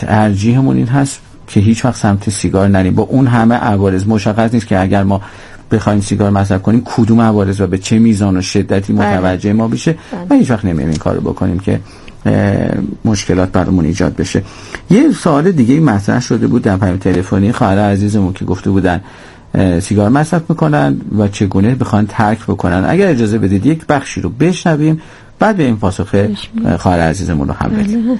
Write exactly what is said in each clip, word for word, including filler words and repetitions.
ترجیحمون این هست که هیچ وقت سمت سیگار نریم. با اون همه عوارض مشخص نیست که اگر ما بخوایم سیگار مصرف کنیم کدوم عوارض و به چه میزان و شدتی متوجه ما بشه و هیچ وقت نمی‌ریم این کارو بکنیم که مشکلات برامون ایجاد بشه. یه سوال دیگه مطرح شده بود در پیام تلفنی خواهر عزیزمون که گفته بودن سیگار مصرف میکنن و چگونه بخوان ترک بکنن. اگر اجازه بدید یک بخشی رو بشنویم بعد به این پاسخ خواهر عزیزمون رو هم بدیم.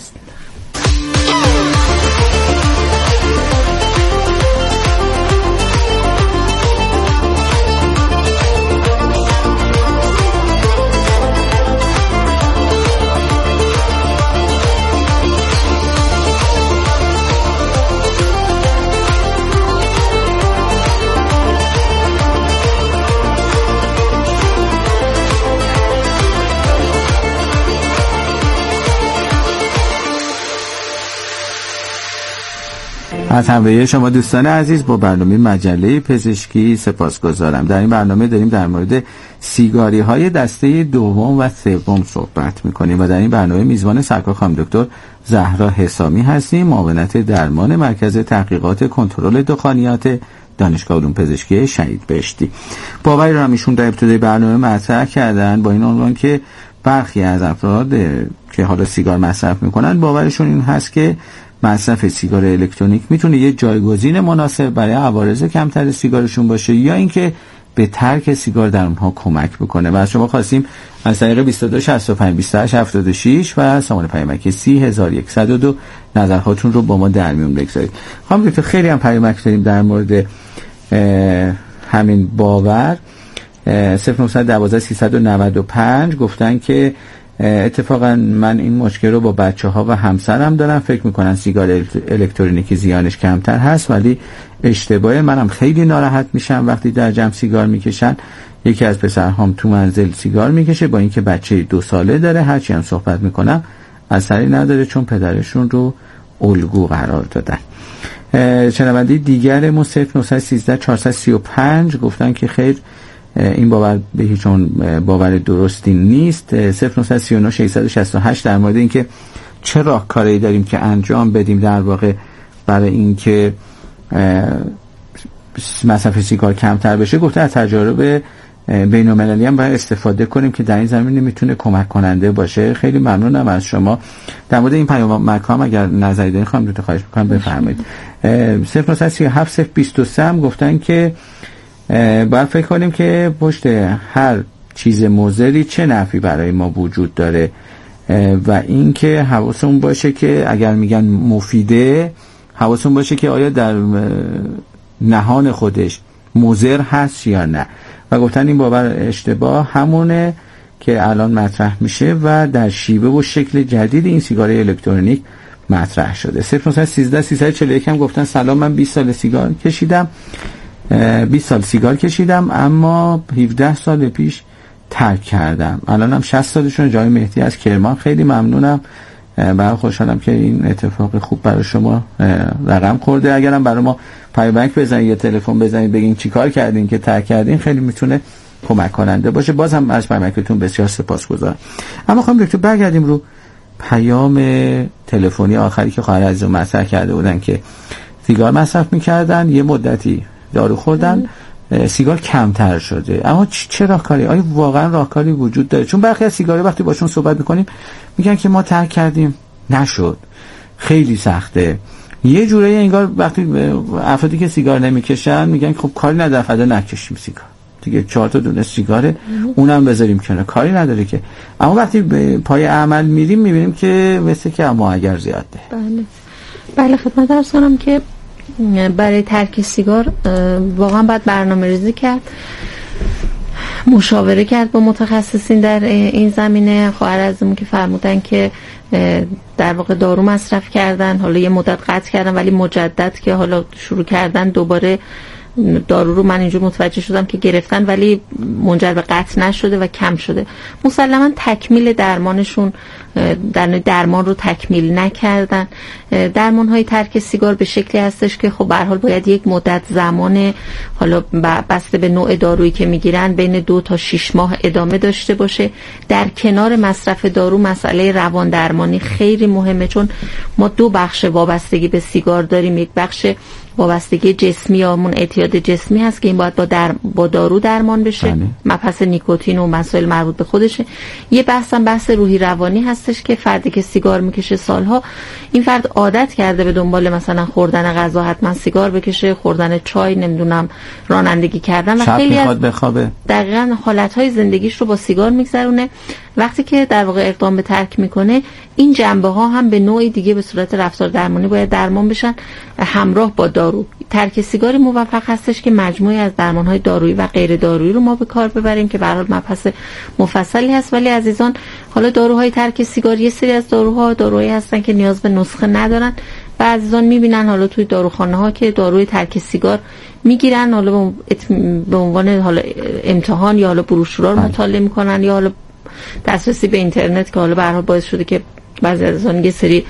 از همراهی شما دوستان عزیز با برنامه مجله پزشکی سپاسگزارم. در این برنامه داریم در مورد سیگاری های دسته دوم و سوم صحبت میکنیم و در این برنامه میزبان سرکار خانم دکتر زهرا حسامی هستیم، معاونت درمان مرکز تحقیقات کنترل دخانیات دانشگاه علوم پزشکی شهید بهشتی. باوری را ایشون در ابتدای برنامه مطرح کردن با این عنوان که برخی از افراد که حالا سیگار مصرف میکنن باورشون این هست که مصرف سیگار الکترونیک میتونه یه جایگزین مناسب برای عوارض کمتر سیگارشون باشه یا اینکه به ترک سیگار در اونها کمک بکنه. و از شما خواستیم از طریق بیست و دو شصت و پنج بیست و هشت هفتاد و شش و سامان پیامک سی هزار و صد و دو نظرهاتون رو با ما در میون بگذارید. خانم دکتر خیلی هم پیامک داریم در مورد همین باور. صفر نهصد و دوازده سیصد و نود و پنج گفتن که اتفاقا من این مشکل رو با بچه ها و همسرم دارم، فکر میکنن سیگار الکترونیکی زیانش کمتر هست ولی اشتباهه. منم خیلی ناراحت میشم وقتی در جمع سیگار میکشن. یکی از پسرهام تو منزل سیگار میکشه با اینکه بچه دو ساله داره، هرچی هم صحبت میکنم اثری نداره چون پدرشون رو الگو قرار دادن. شنونده دیگر ما صفر نهصد و سیزده چهارصد و سی و پنج گفتن که خیر این باور به هیچ عنوان باور درستی نیست. صفر نهصد و سی و نه ششصد و شصت و هشت در مورد اینکه چه راهکاری داریم که انجام بدیم در واقع برای اینکه مصرف سیگار کمتر بشه، گفته از تجارب بین‌المللی هم باید استفاده کنیم که در این زمینه میتونه کمک کننده باشه. خیلی ممنونم از شما. در مورد این پیامک هم اگر نظری دارین خواهم رو خواهش می‌کنم بفرمایید. صفر نهصد و سی و هفت صفر بیست و سه هم گفتن که باید فکر کنیم که پشت هر چیز مضری چه نفعی برای ما وجود داره و اینکه حواسمون باشه که اگر میگن مفیده حواسمون باشه که آیا در نهان خودش مضر هست یا نه. و گفتن این باور اشتباه همونه که الان مطرح میشه و در شیوه و شکل جدید این سیگار الکترونیک مطرح شده. صفر نهصد و سیزده سیصد و چهل و یک هم گفتن سلام، من بیست سال سیگار کشیدم بیست سال سیگار کشیدم اما هفده سال پیش ترک کردم، الانم شصت سالشون. جای مهدی از کرمان. خیلی ممنونم، برای خوشحالم که این اتفاق خوب برای شما رقم خورده. اگرم برای ما پیامک بزنید یا تلفن بزنید بگین چی کار کردین که ترک کردین، خیلی میتونه کمک کننده باشه. باز هم از پیامکتون بسیار سپاسگزارم. اما خواهم دکتر برگردیم رو پیام تلفنی آخری که خواهر عزیز مطرح کرده بودن که سیگار مصرف میکردن، یه مدتی دارو خوردن، سیگار کمتر شده. اما چه راهکاری؟ آیا واقعا راهکاری وجود داره؟ چون برخی از سیگاری وقتی باشون صحبت میکنیم میگن که ما ترک کردیم نشد، خیلی سخته. یه جورایی انگار وقتی افرادی که سیگار نمیکشن میگن خب کاری نداره فدا نکشیم سیگار دیگه، چهار تا دونه سیگاره اونم بذاریم کنار، کاری نداره که. اما وقتی به پای عمل میریم میبینیم که مثل که اما اگر زیاده. بله بله خدمت عرض کنم که برای ترک سیگار واقعا باید برنامه ریزی کرد، مشاوره کرد با متخصصین در این زمینه. خواهر عزیزمون که فرمودن که در واقع دارو مصرف کردن، حالا یه مدت قطع کردن ولی مجدد که حالا شروع کردن دوباره دارو رو، من اینجور متوجه شدم که گرفتن ولی منجر به قطع نشده و کم شده. مسلما تکمیل درمانشون در درمان رو تکمیل نکردن. درمان های ترک سیگار به شکلی هستش که خب به هر حال باید یک مدت زمان، حالا بسته به نوع دارویی که میگیرن، بین دو تا شش ماه ادامه داشته باشه. در کنار مصرف دارو مسئله روان درمانی خیلی مهمه، چون ما دو بخش وابستگی به سیگار داریم. یک بخش وابستگی جسمی یا همون اعتیاد جسمی هست که این باید با در با دارو درمان بشه، بله. مبحث نیکوتین و مسائل مربوط به خودشه. یه بحث هم بحث روحی روانی هستش که فردی که سیگار میکشه سالها، این فرد عادت کرده به دنبال مثلا خوردن غذا حتما سیگار بکشه، خوردن چای، نمیدونم رانندگی کردن و خیلی از بخوابه. دقیقاً حالتهای زندگیش رو با سیگار میگذرونه. وقتی که در واقع اقدام به ترک میکنه، این جنبه ها هم به نوعی دیگه به صورت رفتار درمانی باید درمان بشن همراه با دارو. ترک سیگاری موفق هستش که مجموعی از درمان های دارویی و غیر دارویی رو ما به کار ببریم که به هر حال مبحث مفصلی هست. ولی عزیزان، حالا داروهای ترک سیگار، یه سری از داروها داروهایی هستن که نیاز به نسخه ندارن و عزیزان میبینن حالا توی داروخانه ها که داروی ترک سیگار میگیرن، حالا به عنوان حالا امتحان یا حالا بروشورا رو مطالعه میکنن یا حالا دسترسی به اینترنت که حالا به هر حال باعث شده که بعضی از اون یه سری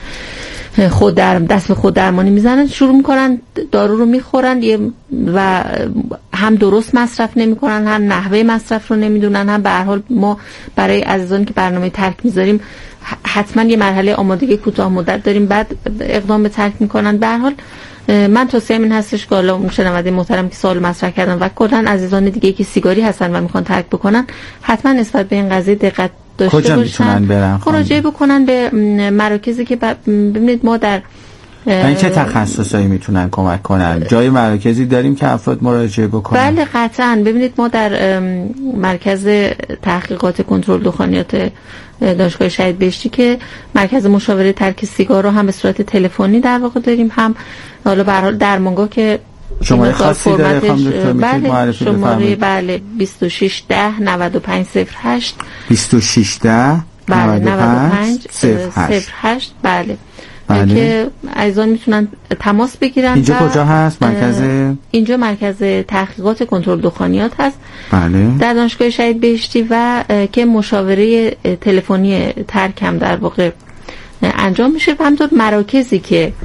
خود در دست به خود درمانی میزنن، شروع میکنن دارو رو میخورن و هم درست مصرف نمیکنن، هم نحوه مصرف رو نمیدونن، هم به هر حال ما برای عزیزانی که برنامه ترک میذاریم حتما یه مرحله آمادگی کوتاه مدت داریم، بعد اقدام به ترک میکنن. به هر حال من توصیه‌ام این هستش که حالا اون شنونده محترم که سوال مطرح کردن و کلا عزیزان دیگه که سیگاری هستن و میخوان ترک بکنن، حتما نسبت به این قضیه دقت داشته کجا میتونن برن؟ مراجعه بکنن به مراکزی که ببینید ما در این چه تخصصایی میتونن کمک کنن؟ جای مراکزی داریم که افراد مراجعه بکنن؟ بله قطعاً. ببینید ما در مرکز تحقیقات کنترل دخانیات دانشگاه شهید بهشتی که مرکز مشاوره ترک سیگار رو هم به صورت تلفنی در واقع داریم، هم حالا به هر حال درمانگاه که شماره خاصی داره خانم دکتر، میتونید معرفی بفرمایید؟ بله بیست و شش ده نود و پنج صفر هشت بیست و شش ده نود و پنج صفر هشت بله. بله. که عزیزان میتونن تماس بگیرن. اینجا کجا هست مرکز؟ اینجا مرکز تحقیقات کنترل دخانیات هست، بله، در دانشگاه شهید بهشتی و که مشاوره تلفنی ترک هم در واقع انجام میشه و همینطور مراکزی که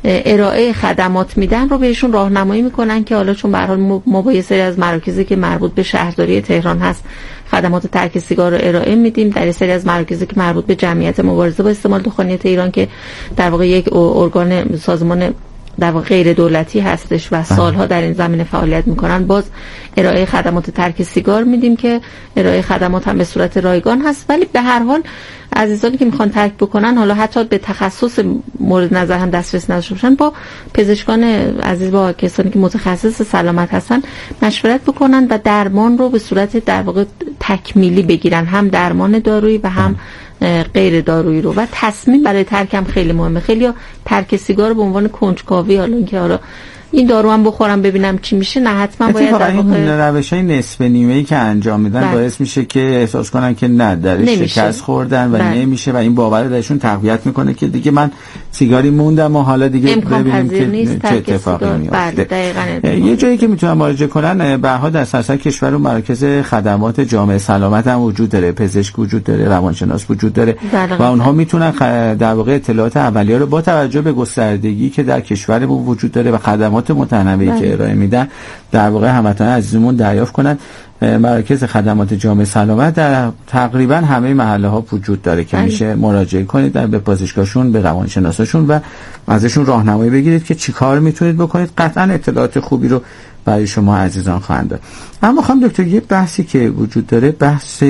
ارائه خدمات میدن رو بهشون راهنمایی میکنن که حالا چون به هر حال ما با یه سری از مراکزی که مربوط به شهرداری تهران هست خدمات ترک سیگار رو ارائه میدیم، در سری از مراکزی که مربوط به جمعیت مبارزه با استعمال دخانیات ایران که در واقع یک ارگان سازمان در واقع غیر دولتی هستش و سالها در این زمینه فعالیت میکنن، باز ارائه خدمات ترک سیگار میدیم که ارائه خدمات هم به صورت رایگان هست. ولی به هر حال عزیزانی که میخوان ترک بکنن، حالا حتی به تخصص مورد نظر هم دسترسی نداشته باشن، با پزشکان عزیز، با کسانی که متخصص سلامت هستن مشورت بکنن و درمان رو به صورت در واقع تکمیلی بگیرن، هم درمان دارویی و هم غیر دارویی رو. و تصمیم برای ترک هم خیلی مهمه. خیلی ترک سیگار رو به عنوان کنجکاوی، حالا اینکه حالا این دارو هم بخورم ببینم چی میشه، نه، حتما باید در واقع روش‌های نصف نیمه‌ای که انجام میدن بله. باعث میشه که احساس کنن که نه درش شکست خوردن و بله. نمیشه و این باور درشون تقویت میکنه که دیگه من سیگاری موندم و حالا دیگه ببینیم که چه اتفاقی میفته. بله یه جایی که میتونن مراجعه کنن، به‌ها در سراسر کشور و مراکز خدمات جامعه سلامت هم وجود داره، پزشک وجود داره، روانشناس وجود داره بله. و اونها میتونن در واقع اطلاعات اولیه رو با توجه به گستردگی که در کشورمون وجود داره و خدمات متنوعی بله. که ارائه میدن در واقع هموطنان عزیزمون دریافت کنن. مراکز خدمات جامعه سلامت در تقریبا همه محله ها وجود داره که بله. میشه مراجعه کنید به پزشکاشون، به روانشناساشون و ازشون راهنمایی بگیرید که چیکار میتونید بکنید. قطعا اطلاعات خوبی رو برای شما عزیزان خواهند داد. اما خانم دکتر، یه بحثی که وجود داره بحث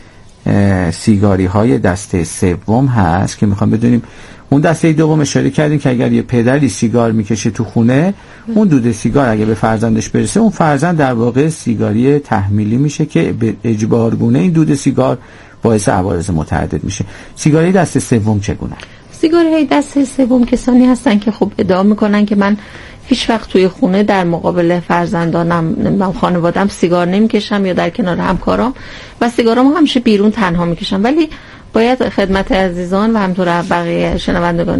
سیگاری های دسته سوم هست که میخوام بدونیم. اون دسته دوم اشاره کردیم که اگر یه پدری سیگار میکشه تو خونه، اون دود سیگار اگه به فرزندش برسه، اون فرزند در واقع سیگاری تحمیلی میشه که به اجبارگونه این دود سیگار باعث عوارض متعدد میشه. سیگاری دسته سوم چگونه؟ سیگاری های دسته سوم کسانی هستن که خب ادعا میکنن که من هیچ وقت توی خونه در مقابل فرزندانم، خانوادم سیگار نمیکشم یا در کنار همکارام و سیگارامو همیشه بیرون تنها میکشم. ولی باید خدمت عزیزان و همطور بقیه شنوندگان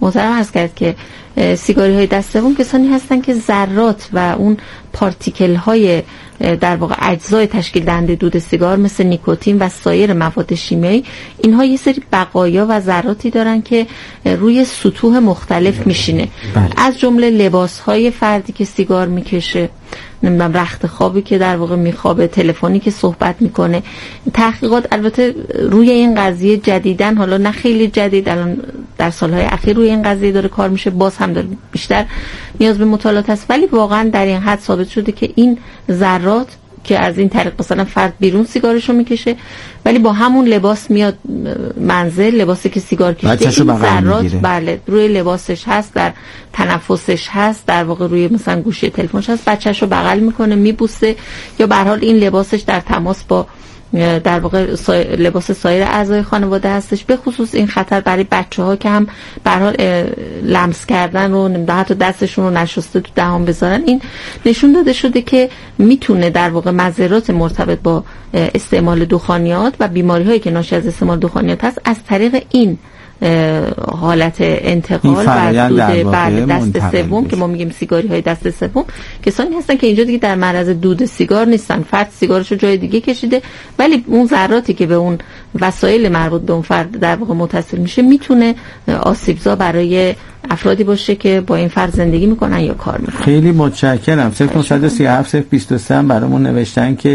محترم عرض کرد که سیگاری های دست سوم کسانی هستن که ذرات و اون پارتیکل های در واقع اجزای تشکیل دهنده دود سیگار مثل نیکوتین و سایر مواد شیمیایی، اینها یه سری بقایا و ذراتی دارن که روی سطوح مختلف میشینه. بله. از جمله لباس های فردی که سیگار میکشه، نمیدونم رخت خوابی که در واقع میخوابه، تلفنی که صحبت میکنه. تحقیقات البته روی این قضیه جدیدن، حالا نه خیلی جدید، الان در سالهای اخیر روی این قضیه داره کار میشه، باز هم داره بیشتر نیاز به مطالعات هست، ولی واقعا در این حد ثابت شده که این ذرات که از این طریق مثلا فرد بیرون سیگارشو میکشه ولی با همون لباس میاد منزل، لباسی که سیگار کشیده، این ذرات بله روی لباسش هست، در تنفسش هست، در واقع روی مثلا گوشی تلفنش هست، بچه‌شو بغل میکنه میبوسه، یا به هر حال این لباسش در تماس با در واقع سای... لباس سایر اعضای خانواده هستش. به خصوص این خطر برای بچه‌ها که هم به هر حال لمس کردن و حتی دستشون رو نشسته تو دهان بذارن، این نشون داده شده که میتونه در واقع مضرات مرتبط با استعمال دخانیات و بیماری‌هایی که ناشی از استعمال دخانیات هست از طریق این حالت انتقال و دود بله دست سوم که ما میگیم سیگاری های دست سوم، کسانی هستن که اینجا دیگه در معرض دود سیگار نیستن، فرد سیگارشو جای دیگه کشیده ولی اون ذراتی که به اون وسایل مربوط به اون فرد در واقع متصل میشه میتونه آسیبزا برای افرادی باشه که با این فرد زندگی میکنن یا کار میکنن. خیلی متشکرم. صفر نه سه هفت صفر بیست و سه هم برامون نوشتن که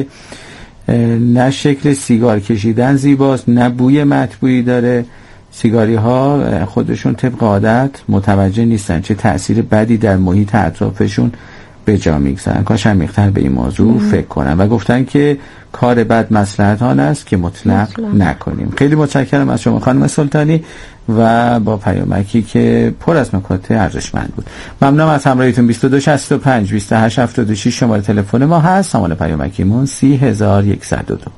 نه شکل سیگار کشیدن زیباست، نه بوی مطبوعی داره، سیگاری ها خودشون طبق عادت متوجه نیستن چه تأثیر بدی در محیط اطرافشون به جا میگذارن. کاش عمیق‌تر به این موضوع مم. فکر کنن و گفتن که کار بد مصلحت آن است که مطلق, مطلق نکنیم. خیلی متشکرم از شما خانم سلطانی و با پیامکی که پر از نکات ارزشمند بود. ممنونم از همراهیتون. بیست و دو شصت و پنج بیست و هشت هفتاد و شش شماره تلفن ما هست. سامان پیامکیمون سی هزار و صد و دو.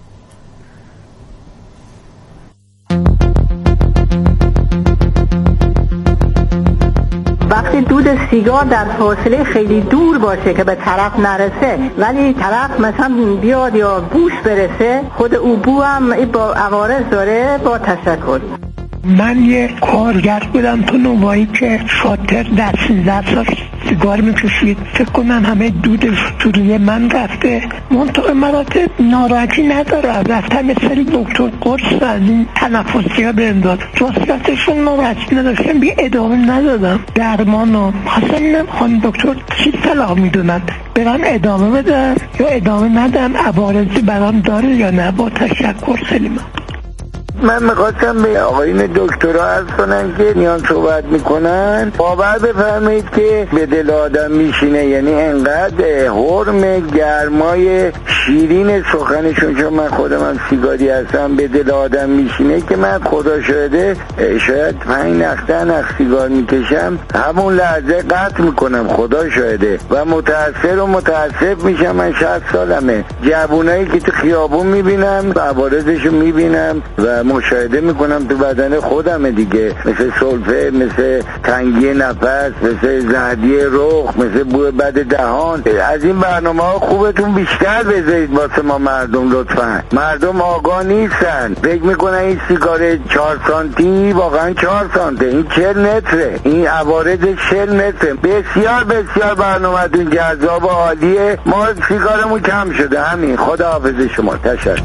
وقتی دود سیگار در فاصله خیلی دور باشه که به طرف نرسه ولی طرف مثلا بیاد یا بوش برسه، خود او بو هم با عوارض داره. با تشکر. من یه کارگر بودم تو نوایی که شاتر در سیزده سال سیگار میکشید. فکر کنم همه دودش تو روی من رفته. منطقه مراتب ناراحتی نداره، رفتم یه سری دکتر قرص از این تنفسی ها بنداد، راستشون ناراحتی نداشتم، بی ادامه ندادم درمان ها. حسن خانم دکتر چی صلاح میدونن، برم ادامه بدم یا ادامه ندم، عوارضی برام داره یا نه؟ با تشکر. سلیمان. من میخواستم به آقایون دکترها عرض کنم که میان صحبت میکنن باور بفرمایید که به دل آدم میشینه، یعنی انقدر حرم گرمای شیرین سخنشون، چون من خودم هم سیگاری هستم، به دل آدم میشینه که من خدا شاهده شاید پنج نخ ده نخ سیگار میکشم همون لحظه قطع میکنم، خدا شاهده، و متأثر و متأسف میشم. من شصت سالمه، جوونایی که تو خیابون میبینم عوارضشو میبینم و مشاهده میکنم تو بدن خودم دیگه، مثل سلفه، مثل تنگی نفس، مثل زردی رخ، مثل بوی بد دهان. از این برنامه ها خوبتون بیشتر بذارید واسه ما مردم لطفا. مردم آگاه نیستن، فکر میکنن این سیگار چهار سانتی واقعا چهار سانته، این چهل متره، این عوارض چهل متره. بسیار بسیار برنامه‌تون جذاب و عالیه. ما سیگارمون کم شده. همین. خدا حافظ شما. تشکر.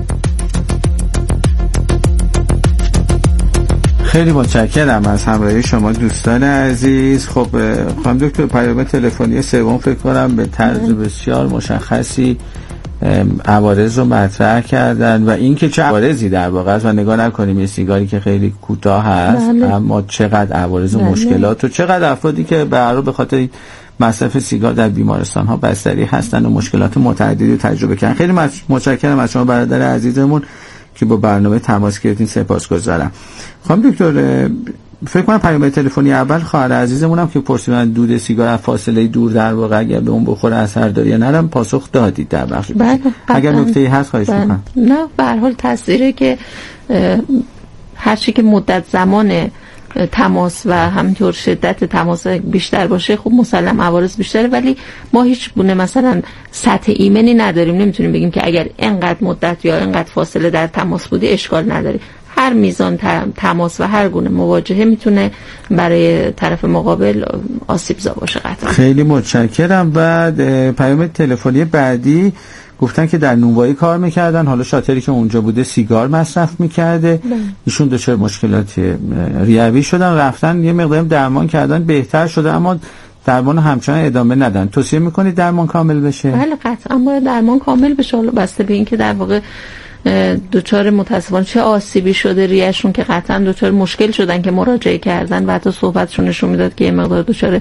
خیلی متشکرم از همراهی شما دوستان عزیز. خب خانم دکتر پیام تلفنی سوم فکر کنم به طرز بسیار مشخصی عوارض رو مطرح کردن و این که چه عوارضی در واقع است و نگاه نکنیم یه سیگاری که خیلی کوتاه هست بله. اما چقدر عوارض و بله. مشکلات و چقدر افرادی که به هر حال به خاطر مصرف سیگار در بیمارستان ها بستری هستن و مشکلات متعددی رو تجربه کردن. خیلی متشکرم از شما برادر عزیزمون که با برنامه تماس گرفتین، سپاسگزارم. خانم دکتر فکر کنم پیام تلفنی اول خواهر عزیزمونم که پرسیدن دود سیگار از فاصله دور در واقع اگر به اون بخوره اثر داره یا نه، پاسخ دادید در بخش. بله اگر نکته‌ای هست خواهش می‌کنم. نه به هر حال تاثیری که هر چی که مدت زمان تماس و همینطور شدت تماس بیشتر باشه خب مسلم عوارض بیشتره، ولی ما هیچ گونه مثلا سطح ایمنی نداریم، نمیتونیم بگیم که اگر اینقدر مدت یا اینقدر فاصله در تماس بودی اشکال نداره. هر میزان تماس و هر گونه مواجهه میتونه برای طرف مقابل آسیبزا باشه قطعا. خیلی متشکرم. و پیام تلفنی بعدی گفتن که در نونوایی کار میکردن، حالا شاتری که اونجا بوده سیگار مصرف میکرده، ایشون دچار مشکلات ریوی شدن، رفتن یه مقدار درمان کردن بهتر شده، اما درمان همچنان ادامه ندن. توصیه میکنید درمان کامل بشه؟ بله قطعا باید درمان کامل بشه، حالا بسته به این که در واقع دوچار متاسفانه چه آسیبی شده ریهشون که قطعا دوچار مشکل شدن که مراجعه کردن و حتی صحبتشون نشون میداد که یه مقدار دوچار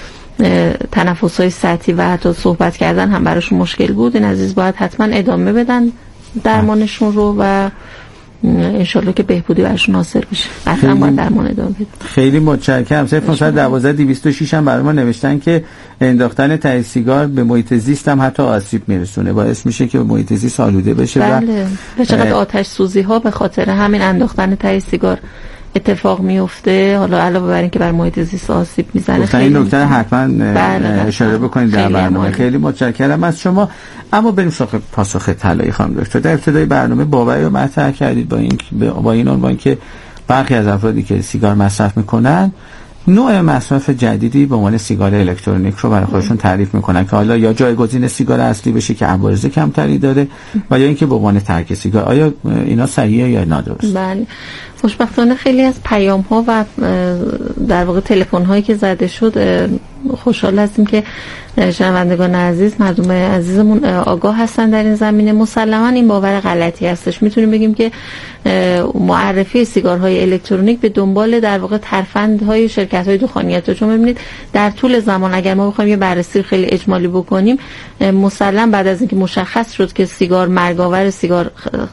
تنفس‌های سطحی و حتی صحبت کردن هم براشون مشکل بود. این عزیز باید حتما ادامه بدن درمانشون رو و انشالله که بهبودی براشون حاصل بشه. قطعا باید درمان ادامه بدن. خیلی متشکرم. صفر پانصد و دوازده دویست و شش هم برای ما نوشتن که انداختن ته سیگار به محیط زیست هم حتی آسیب میرسونه، باعث میشه که محیط زیست آلوده بشه. بله. و چقدر آتش سوزی ها به خاطر همین انداختن ته سیگار اتفاق میفته، حالا علاوه بر این که بر محیط زیست آسیب میزنه. خیلی این نکته حتما اشاره بکنید در برنامه. خیلی متشکرم از شما. اما بریم سراغ پاسخ طلایی خانم دکتر. در ابتدای برنامه باوری رو مطرح کردید با این با این عنوان که برخی از افرادی که سیگار مصرف میکنن نوع مصرف جدیدی به عنوان سیگار الکترونیک رو برای خودشون تعریف میکنن که حالا یا جایگزین سیگار اصلی بشه که عوارض کمتری داره و یا اینکه به عنوان ترک سیگار. آیا اینا صحیحه یا نادرست؟ بله. خوشبختانه خیلی از پیام ها و در واقع تلفن هایی که زده شد خوشحال هستیم که شنوندگان عزیز، مردم عزیزمون آگاه هستن در این زمینه. مسلما این باور غلطی هستش. میتونیم بگیم که معرفی سیگارهای الکترونیک به دنبال در واقع ترفندهای شرکت‌های دخانیات، چون ببینید در طول زمان اگر ما بخوایم یه بررسی خیلی اجمالی بکنیم، مسلما بعد از اینکه مشخص شد که سیگار مرگاور، سیگار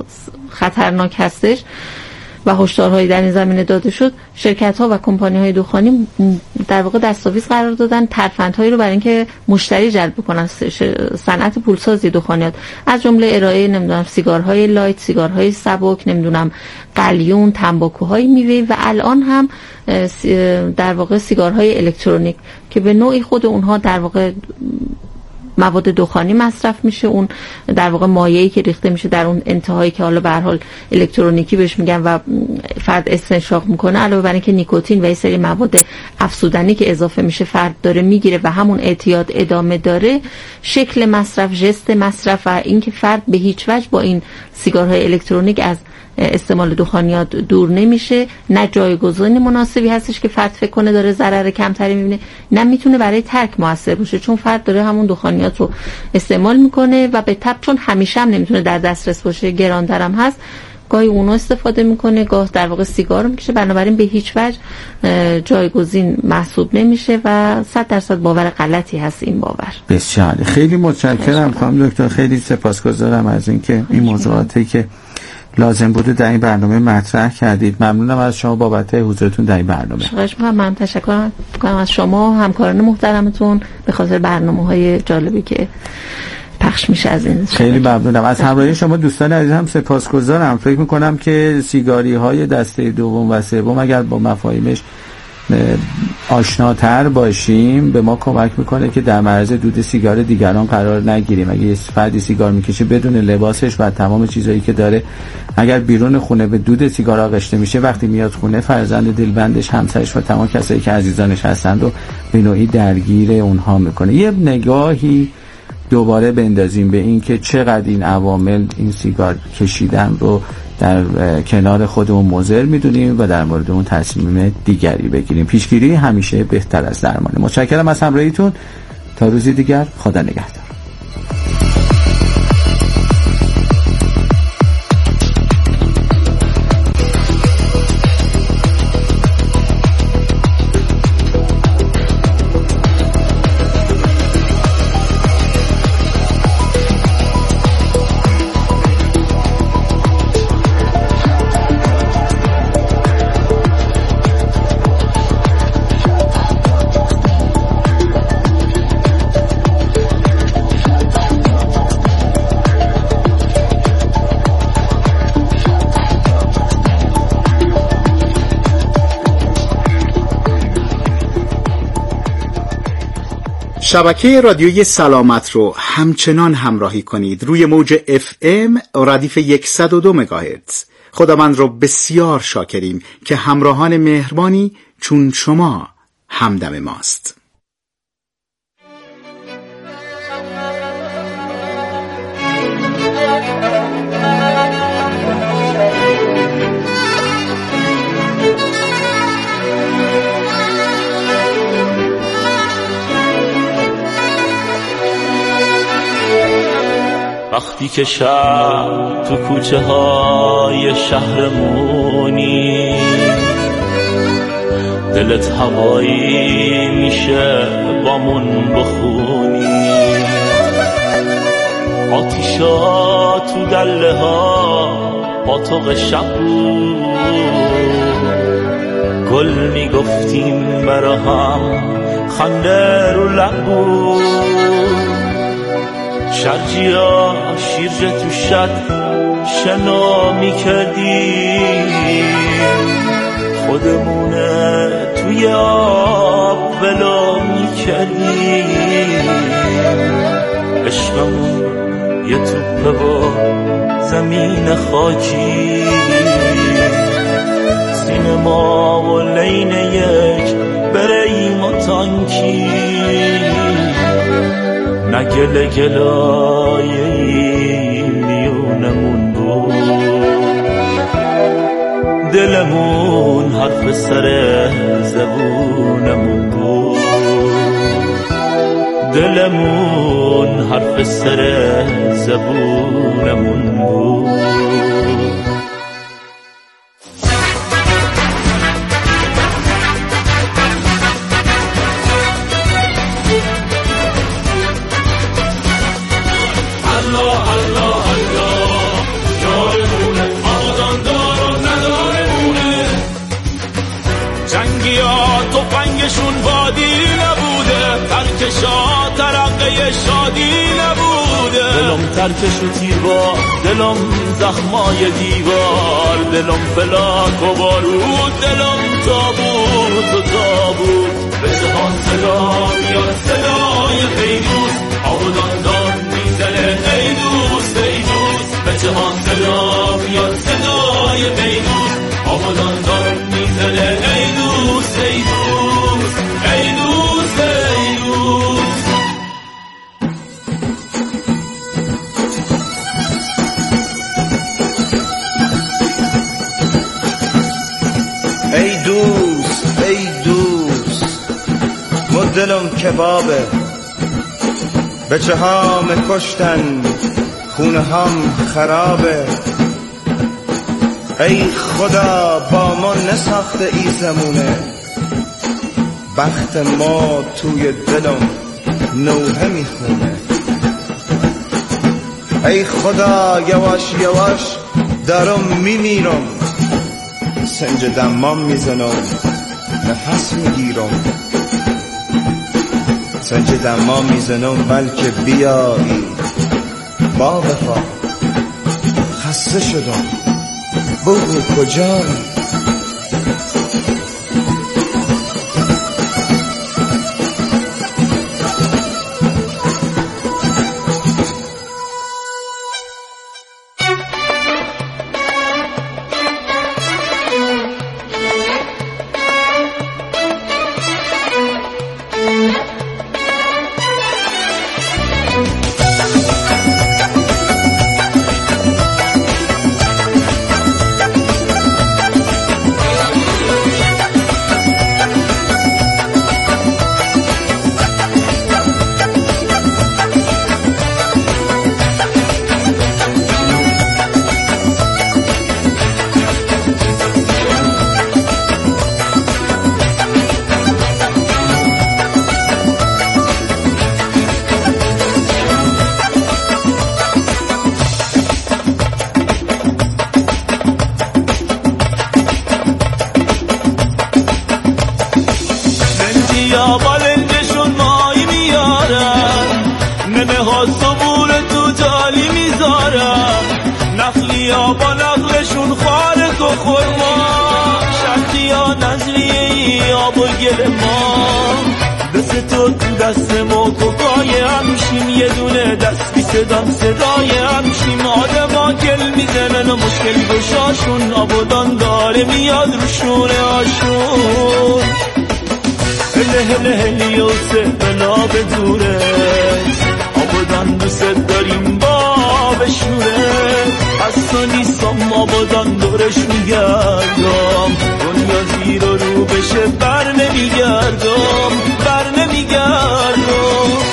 خطرناک هستش و هشدارهایی در این زمینه داده شد، شرکت‌ها و کمپانی‌های دخانی در واقع دستاویز قرار دادن ترفندهایی رو برای اینکه مشتری جلب بکنن. صنعت پولسازی دخانیات از جمله ارائه نمیدونم سیگارهای لایت، سیگارهای سبک، نمیدونم قلیون، تنباکوهای میوه و الان هم در واقع سیگارهای الکترونیک که به نوعی خود اونها در واقع مواد دخانی مصرف میشه، اون در واقع مایعی که ریخته میشه در اون انتهایی که حالا به هر حال الکترونیکی بهش میگن و فرد استنشاق میکنه، علاوه بر اینکه نیکوتین و یه سری مواد افزودنی که اضافه میشه فرد داره میگیره و همون اعتیاد ادامه داره، شکل مصرف، ژست مصرف و اینکه فرد به هیچ وجه با این سیگارهای الکترونیک از استعمال دخانیات دور نمیشه. نه جایگزین مناسبی هستش که فرد فکر کنه داره ضرر کمتری میبینه، نه میتونه برای ترک موثر باشه، چون فرد داره همون دخانیات رو استعمال میکنه و به تبع چون همیشه هم نمیتونه در دسترس باشه، گرانترم هست، گاهی اونو استفاده میکنه، گاه در واقع سیگار رو میکشه. بنابراین به هیچ وجه جایگزین محسوب نمیشه و صد درصد باور غلطی هست این باور. بسیار خیلی متشکرم خانم دکتر، خیلی سپاسگزارم از اینکه این موضوعاتی که لازم بوده در این برنامه مطرح کردید. ممنونم از شما بابت حضورتون در این برنامه. خواهش می‌کنم. من تشکر می‌کنم از شما همکاران محترمتون به خاطر برنامه‌های جالبی که پخش میشه از این. خیلی ممنونم از همراهی شما دوستان عزیزم، سپاسگزارم. فکر می‌کنم که سیگاری‌های دسته دوم و سوم اگر با مفاهیمش آشناتر باشیم به ما کمک میکنه که در معرض دود سیگار دیگران قرار نگیریم. اگه یه فردی سیگار میکشه بدون لباسش و تمام چیزایی که داره، اگر بیرون خونه به دود سیگار آغشته میشه، وقتی میاد خونه فرزند دلبندش، همسرش و تمام کسایی که عزیزانش هستند و به نوعی درگیر اونها میکنه. یه نگاهی دوباره بندازیم به این که چقدر این عوامل این سیگار کشیدن رو در کنار خودمون مضر میدونیم و در مورد اون تصمیم دیگری بگیریم. پیشگیری همیشه بهتر از درمان. متشکرم از همراهیتون. تا روزی دیگر، خدا نگهدار. شبکه رادیوی سلامت رو همچنان همراهی کنید روی موج اف ام ردیف صد و دو مگاهرتز. خداوند رو بسیار شاکریم که همراهان مهربانی چون شما همدم ماست. وقتی که شب تو کوچه های شهرمونی دلت هوایی میشه بامون بخونی، آتیشا تو گله ها پاتوق شب بود، گل میگفتیم برا هم خنده رو لب بود، شرجیا شیرجه تو شد شنا میکردیم، خودمونه توی آب بلا میکردیم، عشقمون یه توپه و زمین خاکی، سینما و لین یک بریم و تانکی، نگل گلایه میونمون بود، دلمون حرف سر زبونمون بود، دلمون حرف سر زبونمون بود. تفنگشون وادی نبوده، ترکشا ترقه شادی نبوده، دلم ترکش و تیر با دلم زخمای دیوار، دلم فلاک و بارود، دلم تابوت و تابوت، به جهان صدا میاد صدای پیروز، آبادان دان میزنه ای دوست ای دوست، به جهان صدا میاد صدای پیروز، آبادان دان میزنه ای دوست ای دوست ای دوست ای دوست. ای دوست ای دوست و دلم کبابه، به چه ها کشتن خونه هم خرابه، ای خدا با ما نساخته ای زمونه، بخت ما توی دلم نوحه میخونه، ای خدا یواش یواش دارم میمیرم، سنج دمام میزنم نفس میگیرم، سنج دمام میزنم بلکه بیایی با وفا، خسته شدم بگو کجایی. نخلیا با نخلشون خارک و خورما، شرطیا نزلیه آب و گل ما، دست تو شد تو دست ما کوکای همشیم یه دونه دست بی صدام صدای همشیم آدما گل میزنن و مشکل گشاشون آبادان داره میاد رو شونه هاشون هله هله هلی و سه بلا به دوره آبادان دوست داریم با بشوره از تو نیستم آبادان دورش میگردم دنیا زیر و رو بشه بر نمیگردم بر نمیگردم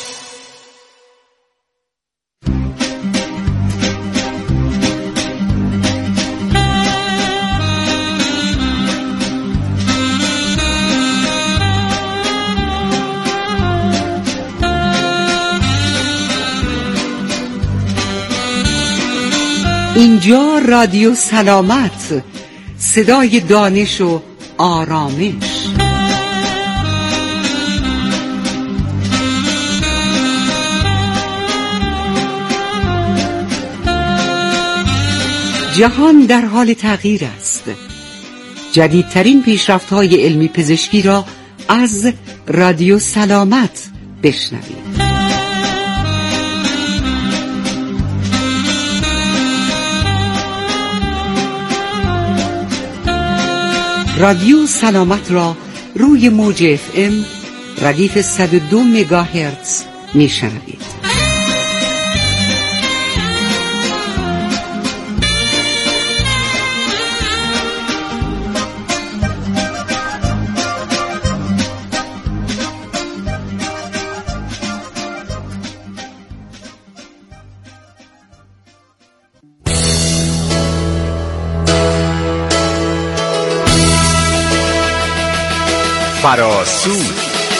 اینجا رادیو سلامت، صدای دانش و آرامش. جهان در حال تغییر است. جدیدترین پیشرفت‌های علمی پزشکی را از رادیو سلامت بشنوید. رادیو سلامت را روی موج اف ام ردیف صد و دو مگاهرتز میشنوید. فراسود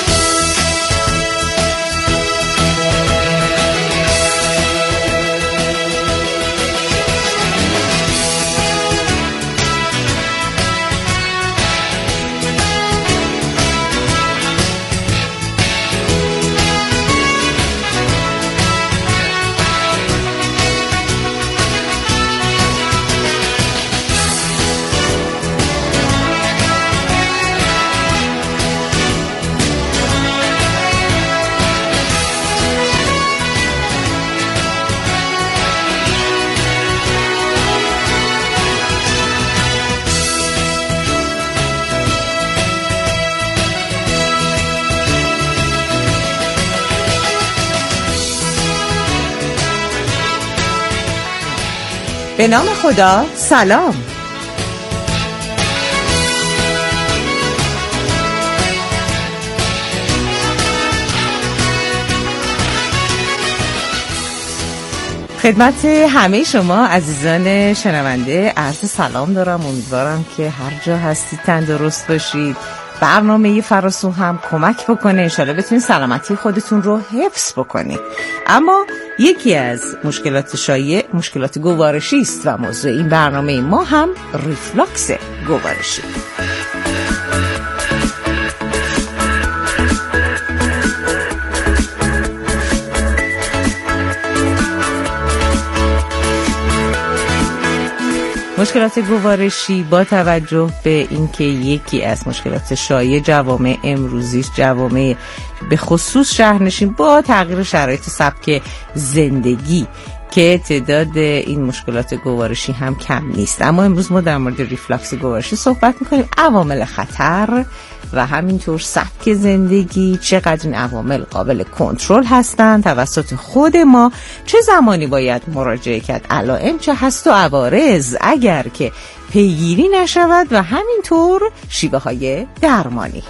به نام خدا. سلام. خدمت همه شما عزیزان شنونده عرض سلام دارم. امیدوارم که هر جا هستید تندرست باشید. برنامه فراسو هم کمک بکنه، انشالله بتونید سلامتی خودتون رو حفظ بکنید. اما یکی از مشکلات شایع مشکلات گوارشی است و موضوع این برنامه ما هم ریفلاکس گوارشی. مشکلات گوارشی با توجه به اینکه یکی از مشکلات شایع جوامع امروزی جوامع به خصوص شهرنشین با تغییر شرایط سبک زندگی که تعداد این مشکلات گوارشی هم کم نیست. اما امروز ما در مورد ریفلاکس گوارشی صحبت می‌کنیم، عوامل خطر و همینطور سبک زندگی، چقدر این عوامل قابل کنترل هستند توسط خود ما، چه زمانی باید مراجعه کرد، علائم چه هست و عوارض اگر که پیگیری نشود و همینطور شیوه‌های درمانی.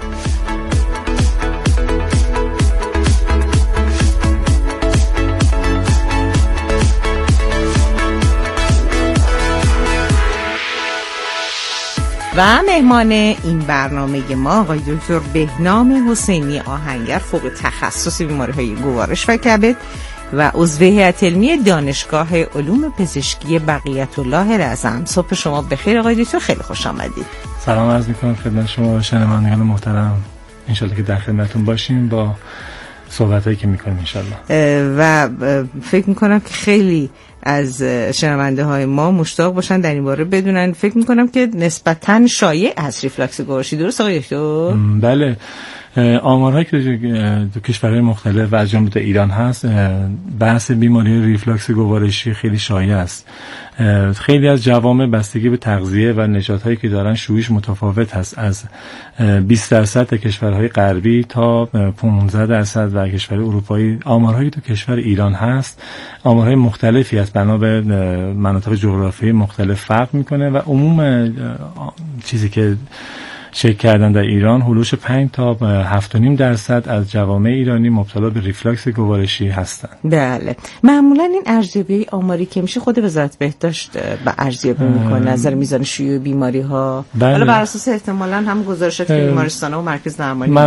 و مهمان این برنامه ما آقای دکتر بهنام حسینی آهنگر، فوق تخصص بیماری‌های گوارش و کبد و عضو هیئت علمی دانشگاه علوم پزشکی بقیت الله رزم. صبح شما بخیر آقای دکتر، خیلی خوش آمدید. سلام عرض می‌کنم خدمت شما شنوندگان محترم، انشالله که در خدمتتون باشیم با صحبتایی که می‌کنیم انشالله. و فکر می‌کنم که خیلی از شنونده های ما مشتاق باشن در این باره بدونن. فکر میکنم که نسبتاً شایع از ریفلاکس گوارشی، درست آقای دکتر؟ بله، آمارهایی که تو کشورهای مختلف و از جمله ایران هست، بحث بیماری ریفلاکس گوارشی خیلی شایع است. خیلی از جوامع بستگی به تغذیه و نژادهایی که دارن شویش متفاوت هست، از بیست درصد کشورهای غربی تا پانزده درصد و کشورهای اروپایی. آمارهایی تو کشور ایران هست آمارهای مختلفی است، بنا به مناطق جغرافیایی مختلف فرق میکنه و عموم چیزی که چک کردن در ایران هلوش پنج تا هفت و نیم درصد از جوامع ایرانی مبتلا به ریفلاکس گوارشی هستند. بله، معمولا این ارزیابی آماری که میشه خود وزارت بهداشت به ارزیابی میکنه نظر میزان شیوع بیماری ها. بله. حالا بر اساس احتمالاً هم گزارشات که بیمارستان و مرکز درمانی